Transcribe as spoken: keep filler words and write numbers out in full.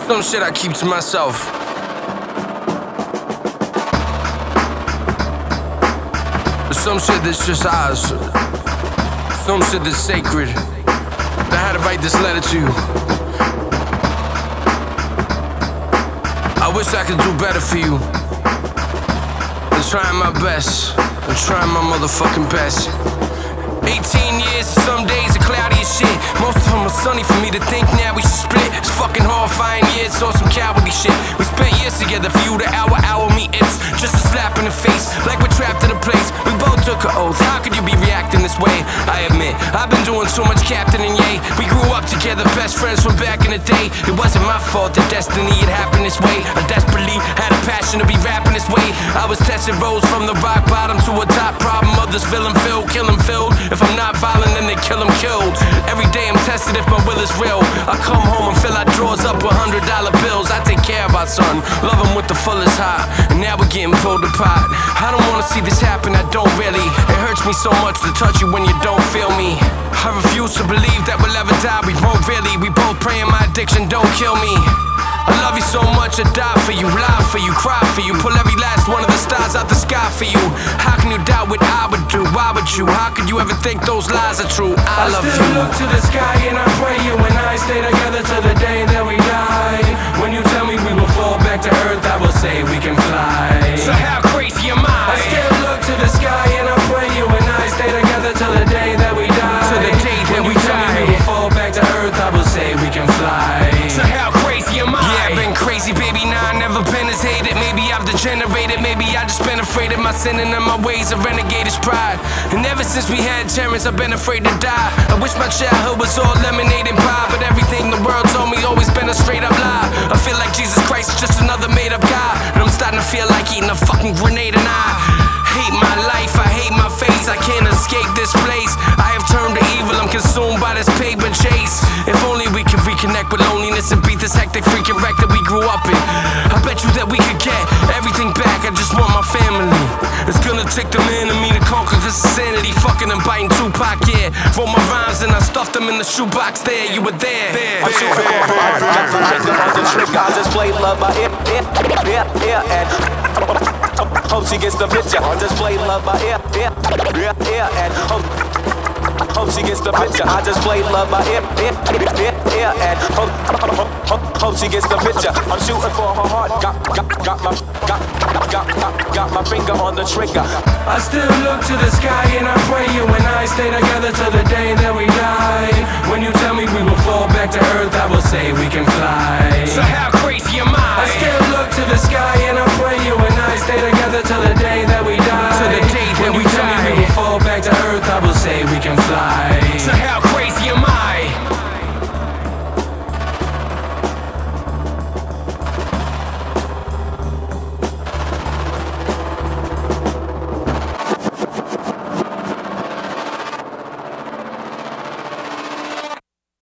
Some shit I keep to myself. Some shit that's just ours. Some shit that's sacred. I had to write this letter to you. I wish I could do better for you. I'm trying my best. I'm trying my motherfucking best. eighteen years, some days are cloudy as shit. Most of them are sunny for me to think now we should split. It's fucking horrifying years, saw some cowardly shit. We spent years together for you to hour, hour me. It's just a slap in the face, like we're trapped in a place. We both took an oath, how could you be reacting this way? I admit, I've been doing so much Captain and Ye. We grew up together, best friends from back in the day. It wasn't my fault that destiny had happened this way. I desperately had a passion to be rapping this way. I was testing roads from the rock bottom to a top. Problem others feeling filled, killing filled. If I'm not violent, then they kill them killed. Every day I'm tested if my will is real. I come home and fill our drawers up with hundred dollar bills. I take care of our son, love him with the fullest heart. And now we're getting pulled apart. I don't wanna see this happen, I don't really. It hurts me so much to touch you when you don't feel me. I refuse to believe that we'll ever die, we won't really. We both praying my addiction don't kill me. I love you so much, I die for you, lie for you, cry for you, pull every last one of the stars out the sky for you. How can you doubt what I would do? Why would you? How could you ever think those lies are true? I, I love you. I still look to the sky and I pray you and I stay together till the day that we die. When you tell me we will fall back to earth, I will say we can fly. So how crazy am I? I still look to the sky and I pray you and I stay together till the day that we die. Till the day that when we die. When you tell me we will fall back to earth, I will say we can fly. So how crazy am I? Yeah, I've been crazy, baby, nah, I never been as hated. Maybe I've degenerated, maybe I just been afraid of my sinning and my ways of renegadish pride. And ever since we had Terrence, I've been afraid to die. I wish my childhood was all lemonade and pie, but everything the world told me always been a straight up lie. I feel like Jesus Christ is just another made up guy, and I'm starting to feel like eating a fucking grenade. And I hate my life, I hate my face, I can't escape this place. I have turned to evil, I'm consumed by this paper chase. If only we could reconnect with loneliness and beat this hectic freaking wreck that we grew up in. I bet you that we could get everything back, I just want my family. It's gonna take the man in me to conquer this insanity. Fucking and biting Tupac, yeah. Wrote my rhymes and I stuffed them in the shoebox there, you were there, there, I'm super there, hard, drop the finger on the trigger. I just play love by ear, ear, ear, ear, and hope she gets the picture. I just play love by ear, ear, ear, ear, and hope Hope she gets the picture. I just play love by ear, ear, ear, ear, and hope, hope, hope, hope she gets the picture. I'm shooting for her heart. Got, got, got my, got, got, got, got my finger on the trigger. I still look to the sky and I pray you and I stay together till the day that we die. When you tell me we will fall back to earth, I will say we can fly.